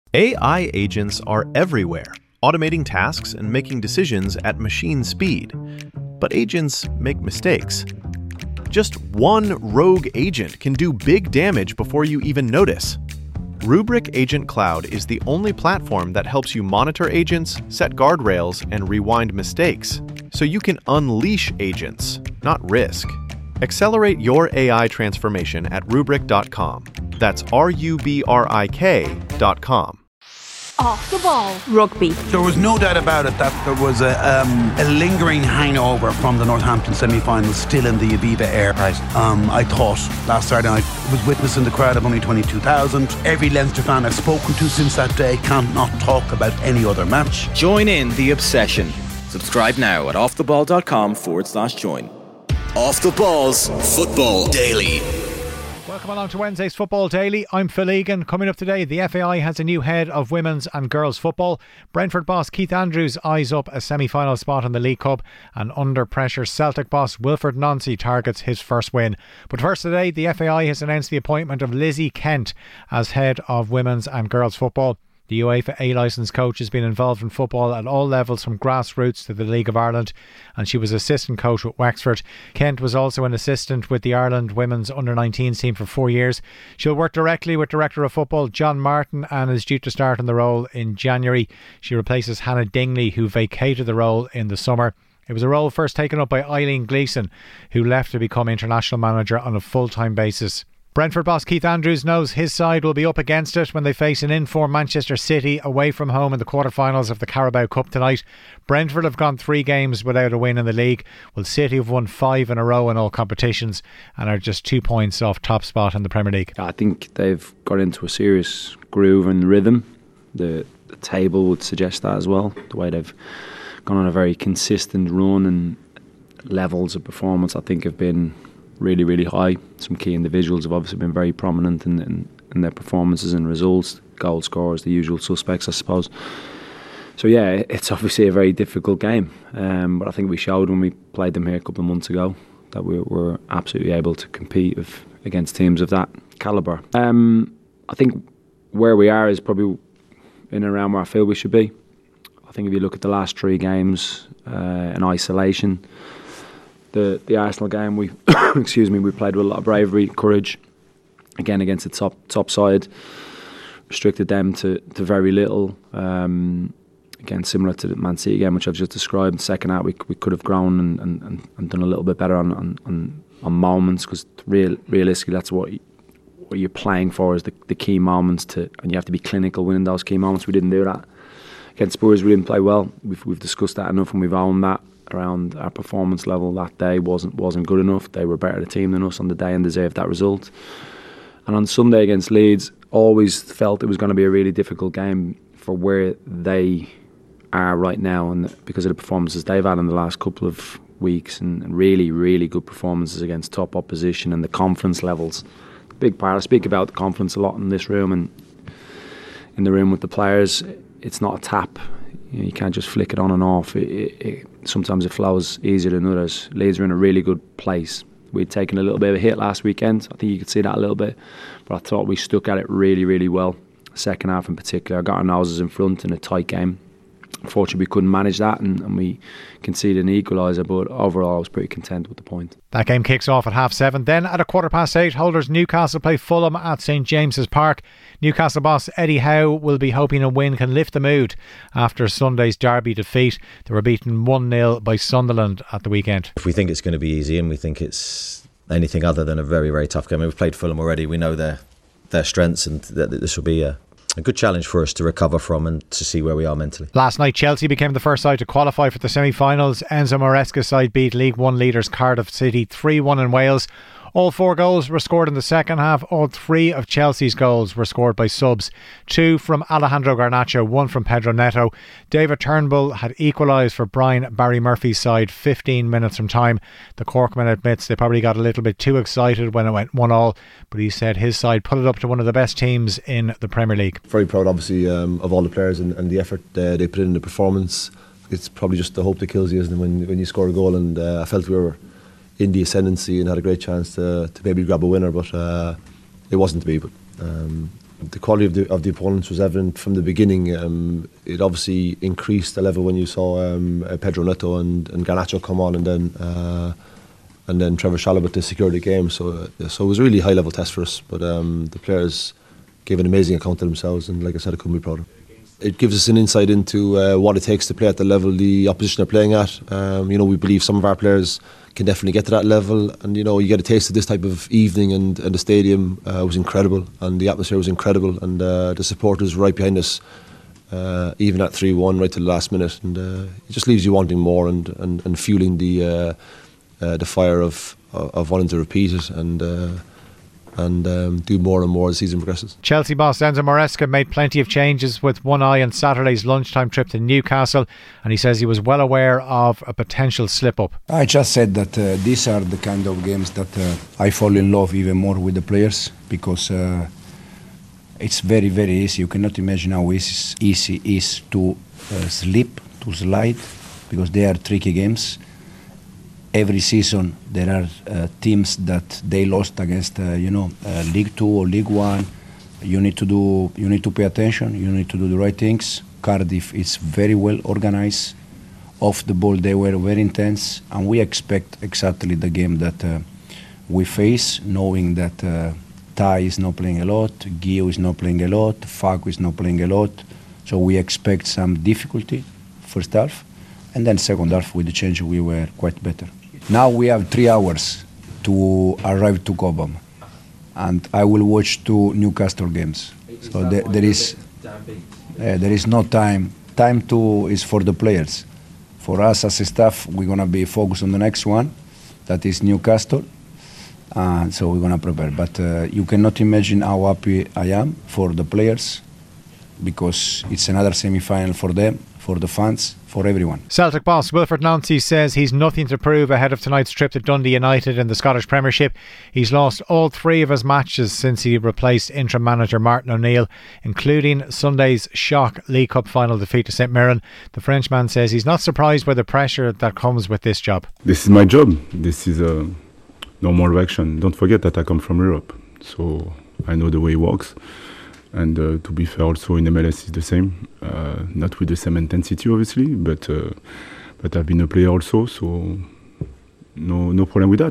AI agents are everywhere, automating tasks and making decisions at machine speed. But agents make mistakes. Just one rogue agent can do big damage before you even notice. Rubrik Agent Cloud is the only platform that helps you monitor agents, set guardrails, and rewind mistakes, so you can unleash agents, not risk. Accelerate your AI transformation at Rubrik.com. That's RUBRIK.com. Off the ball. Rugby. There was no doubt about it that there was a lingering hangover from the Northampton semi-final still in the Aviva air. Right. I thought last Saturday night was witnessing the crowd of only 22,000. Every Leinster fan I've spoken to since that day can't not talk about any other match. Join in the obsession. Subscribe now at offtheball.com/join. Off the Ball's Football Daily. Welcome along to Wednesday's Football Daily. I'm Phil Egan. Coming up today, the FAI has a new head of women's and girls football. Brentford boss Keith Andrews eyes up a semi-final spot in the League Cup, and under pressure Celtic boss Wilfred Nancy targets his first win. But first today, the FAI has announced the appointment of Lizzie Kent as head of women's and girls football. The UEFA A-licensed coach has been involved in football at all levels from grassroots to the League of Ireland, and she was assistant coach with Wexford. Kent was also an assistant with the Ireland women's under-19s team for 4 years. She'll work directly with Director of Football John Martin and is due to start in the role in January. She replaces Hannah Dingley, who vacated the role in the summer. It was a role first taken up by Eileen Gleeson, who left to become international manager on a full-time basis. Brentford boss Keith Andrews knows his side will be up against it when they face an in-form Manchester City away from home in the quarter-finals of the Carabao Cup tonight. Brentford have gone 3 games without a win in the league, while City have won 5 in a row in all competitions and are just 2 points off top spot in the Premier League. I think they've got into a serious groove and rhythm. The table would suggest that as well. The way they've gone on a very consistent run and levels of performance I think have been really, really high. Some key individuals have obviously been very prominent in their performances and results. Goal scorers, the usual suspects, I suppose. So yeah, it's obviously a very difficult game. But I think we showed when we played them here a couple of months ago that we were absolutely able to compete against teams of that calibre. I think where we are is probably in and around where I feel we should be. I think if you look at the last 3 games in isolation, the Arsenal game, we we played with a lot of bravery, courage, again against the top side, restricted them to very little. Again, similar to the Man City game, which I've just described. Second half, we could have grown and done a little bit better on moments, because realistically, that's what you're playing for, is the key moments, and you have to be clinical winning those key moments. We didn't do that against Spurs. We didn't play well. We've discussed that enough, and we've owned that. Around our performance level that day wasn't good enough. They were a better team than us on the day and deserved that result. And on Sunday against Leeds, always felt it was going to be a really difficult game for where they are right now, and because of the performances they've had in the last couple of weeks, and really, really good performances against top opposition, and the confidence levels. Big part. I speak about the confidence a lot in this room and in the room with the players. It's not a tap. You can't just flick it on and off. Sometimes it flows easier than others. Leeds are in a really good place. We'd taken a little bit of a hit last weekend. I think you could see that a little bit. But I thought we stuck at it really, really well. Second half in particular, I got our noses in front in a tight game. Unfortunately, we couldn't manage that, and we conceded an equaliser, but overall I was pretty content with the point. That game kicks off at 7:30. Then at 8:15, holders Newcastle play Fulham at St James's Park. Newcastle boss Eddie Howe will be hoping a win can lift the mood after Sunday's derby defeat. They were beaten 1-0 by Sunderland at the weekend. If we think it's going to be easy, and we think it's anything other than a very, very tough game, we've played Fulham already, we know their strengths, and that this will be a good challenge for us to recover from and to see where we are mentally. Last night, Chelsea became the first side to qualify for the semi-finals. Enzo Maresca's side beat League One leaders Cardiff City 3-1 in Wales. All 4 goals were scored in the second half. All 3 of Chelsea's goals were scored by subs. 2 from Alejandro Garnacho, 1 from Pedro Neto. David Turnbull had equalised for Barry Murphy's side 15 minutes from time. The Corkman admits they probably got a little bit too excited when it went 1-1, but he said his side put it up to one of the best teams in the Premier League. Very proud, obviously, of all the players and the effort they put in the performance. It's probably just the hope that kills you, isn't it, when you score a goal, and I felt we were in the ascendancy and had a great chance to maybe grab a winner, but it wasn't to be. But The quality of the opponents was evident from the beginning. It obviously increased the level when you saw Pedro Neto and Garnacho come on, and then Trevor Chalobah to secure the game. So it was a really high level test for us. But the players gave an amazing account of themselves, and like I said, I couldn't be prouder. It gives us an insight into what it takes to play at the level the opposition are playing at. We believe some of our players can definitely get to that level, and you get a taste of this type of evening, and the stadium was incredible, and the atmosphere was incredible, and the supporters were right behind us, even at 3-1 right to the last minute, and it just leaves you wanting more and fueling the fire of wanting to repeat it and do more and more as the season progresses. Chelsea boss Enzo Maresca made plenty of changes with one eye on Saturday's lunchtime trip to Newcastle, and he says he was well aware of a potential slip-up. I just said that these are the kind of games that I fall in love even more with the players, because it's very, very easy. You cannot imagine how easy it is to slip, to slide, because they are tricky games. Every season there are teams that they lost against, League 2 or League 1. You need to pay attention. You need to do the right things. Cardiff is very well organized. Off the ball, they were very intense, and we expect exactly the game that we face, knowing that Tai is not playing a lot, Gio is not playing a lot, Facu is not playing a lot. So we expect some difficulty first half, and then second half with the change we were quite better. Now we have 3 hours to arrive to Cobham, and I will watch 2 Newcastle games. So there is no time. Time is for the players. For us as a staff, we're going to be focused on the next one, that is Newcastle. So we're going to prepare. But you cannot imagine how happy I am for the players, because it's another semi-final for them, for the fans, for everyone. Celtic boss Wilfred Nancy says he's nothing to prove ahead of tonight's trip to Dundee United in the Scottish Premiership. He's lost all 3 of his matches since he replaced interim manager Martin O'Neill, including Sunday's shock League Cup final defeat to St Mirren. The Frenchman says he's not surprised by the pressure that comes with this job. This is my job. This is a normal action. Don't forget that I come from Europe, so I know the way it works. And to be fair, also in MLS is the same. Not with the same intensity, obviously, but I've been a player also, so no problem with that.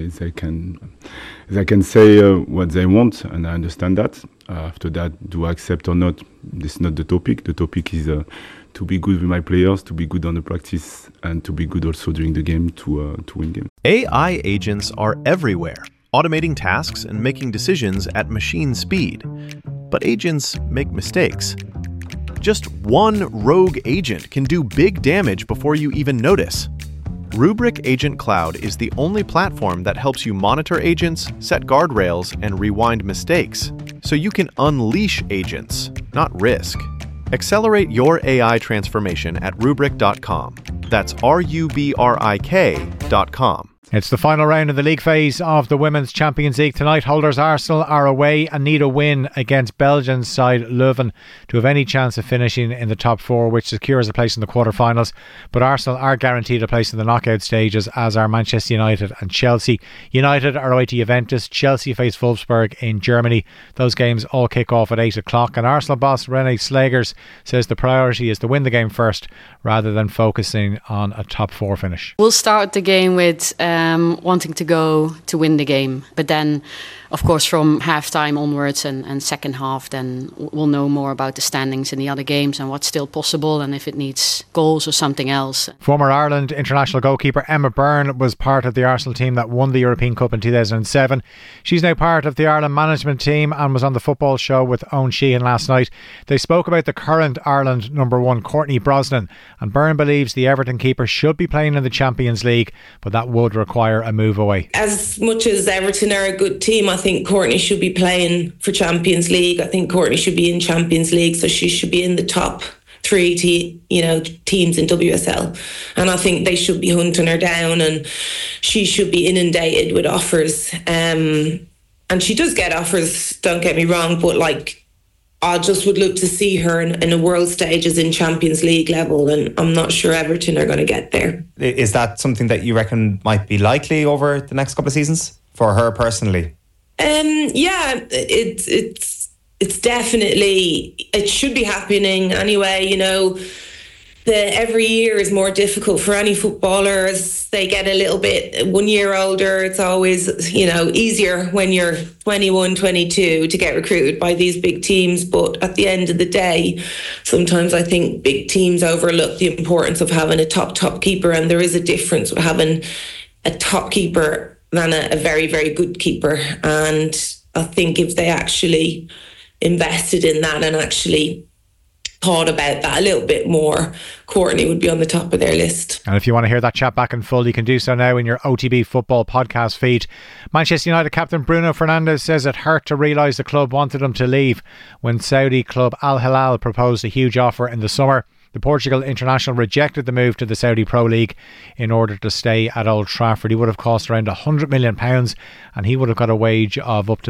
They can say what they want, and I understand that. After that, do I accept or not? This is not the topic. The topic is to be good with my players, to be good on the practice, and to be good also during the game to win games. AI agents are everywhere, automating tasks and making decisions at machine speed. But agents make mistakes. Just one rogue agent can do big damage before you even notice. Rubrik Agent Cloud is the only platform that helps you monitor agents, set guardrails, and rewind mistakes, so you can unleash agents, not risk. Accelerate your AI transformation at Rubrik.com. That's RUBRIK.com. It's the final round of the league phase of the Women's Champions League tonight. Holders Arsenal are away and need a win against Belgian side Leuven to have any chance of finishing in the top 4, which secures a place in the quarter-finals. But Arsenal are guaranteed a place in the knockout stages, as are Manchester United and Chelsea. United are away to Juventus. Chelsea face Wolfsburg in Germany. Those games all kick off at 8 o'clock. And Arsenal boss René Slegers says the priority is to win the game first, rather than focusing on a top 4 finish. We'll start the game with wanting to go to win the game, but then of course from half-time onwards and second half, then we'll know more about the standings in the other games and what's still possible and if it needs goals or something else. Former Ireland international goalkeeper Emma Byrne was part of the Arsenal team that won the European Cup in 2007. She's now part of the Ireland management team and was on the football show with Owen Sheehan last night. They spoke about the current Ireland number 1 Courtney Brosnan, and Byrne believes the Everton keeper should be playing in the Champions League, but that would require a move away. As much as Everton are a good team, I think Courtney should be playing for Champions League. I think Courtney should be in Champions League, so she should be in the top 3 teams in WSL, and I think they should be hunting her down, and she should be inundated with offers. And she does get offers, don't get me wrong, but I just would look to see her in a world stages in Champions League level, and I'm not sure Everton are going to get there. Is that something that you reckon might be likely over the next couple of seasons for her personally? Yeah, it's it's definitely, it should be happening anyway. You know, every year is more difficult for any footballer as they get a little bit 1 year older. It's always, you know, easier when you're 21, 22 to get recruited by these big teams. But at the end of the day, sometimes I think big teams overlook the importance of having a top keeper, and there is a difference with having a top keeper than a very, very good keeper. And I think if they actually invested in that and actually thought about that a little bit more, Courtney would be on the top of their list. And if you want to hear that chat back in full, you can do so now in your OTB Football podcast feed. Manchester United captain Bruno Fernandes says it hurt to realise the club wanted him to leave when Saudi club Al Hilal proposed a huge offer in the summer. The Portugal international rejected the move to the Saudi Pro League in order to stay at Old Trafford. He would have cost around £100 million and he would have got a wage of up to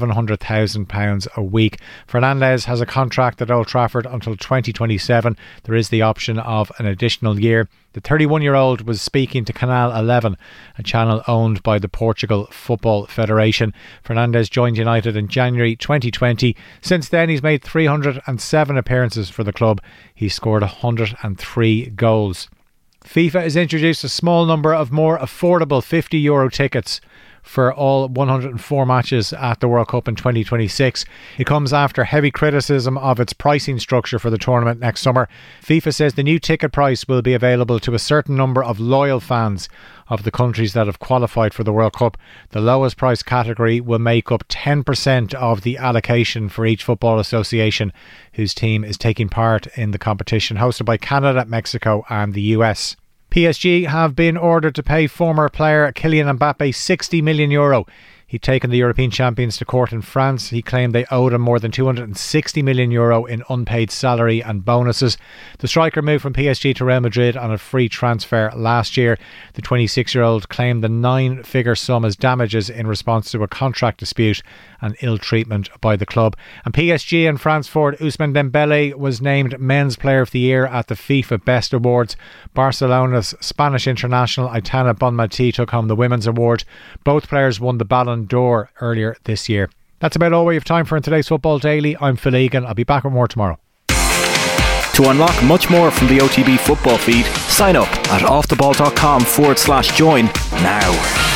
£700,000 a week. Fernandes has a contract at Old Trafford until 2027. There is the option of an additional year. The 31-year-old was speaking to Canal 11, a channel owned by the Portugal Football Federation. Fernandes joined United in January 2020. Since then, he's made 307 appearances for the club. He scored 103 goals. FIFA has introduced a small number of more affordable €50 tickets for all 104 matches at the World Cup in 2026. It comes after heavy criticism of its pricing structure for the tournament next summer. FIFA says the new ticket price will be available to a certain number of loyal fans of the countries that have qualified for the World Cup. The lowest price category will make up 10% of the allocation for each football association whose team is taking part in the competition, hosted by Canada, Mexico and the US. PSG have been ordered to pay former player Kylian Mbappe €60 million. He'd taken the European champions to court in France. He claimed they owed him more than €260 million in unpaid salary and bonuses. The striker moved from PSG to Real Madrid on a free transfer last year. The 26-year-old claimed the 9-figure sum as damages in response to a contract dispute and ill treatment by the club. And PSG and France forward Ousmane Dembele was named Men's Player of the Year at the FIFA Best Awards. Barcelona's Spanish international Aitana Bonmatí took home the Women's Award. Both players won the Ballon d'Or earlier this year. That's about all we have time for in today's Football Daily. I'm Phil Egan. I'll be back with more tomorrow. To unlock much more from the OTB football feed, sign up at offtheball.com/join now.